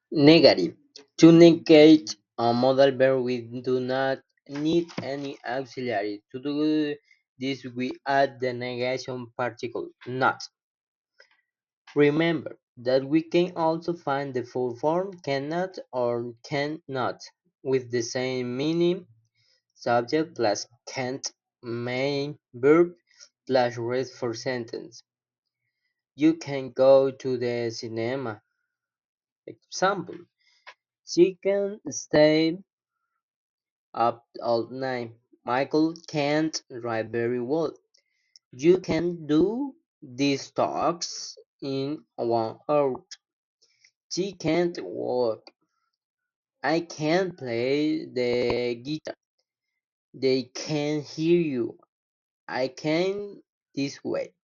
Negative. To negate a modal verb, we do not need any auxiliary. To do this, we add the negation particle not. Remember that we can also find the full form cannot or cannot with the same meaning, subject plus can't, main verb plus rest for sentence. You can go to the cinema. Example: she can stay up all night. Michael can't write very well. You can do these talks in 1 hour. She can't walk. I can't play the guitar. They can hear you. I can this way.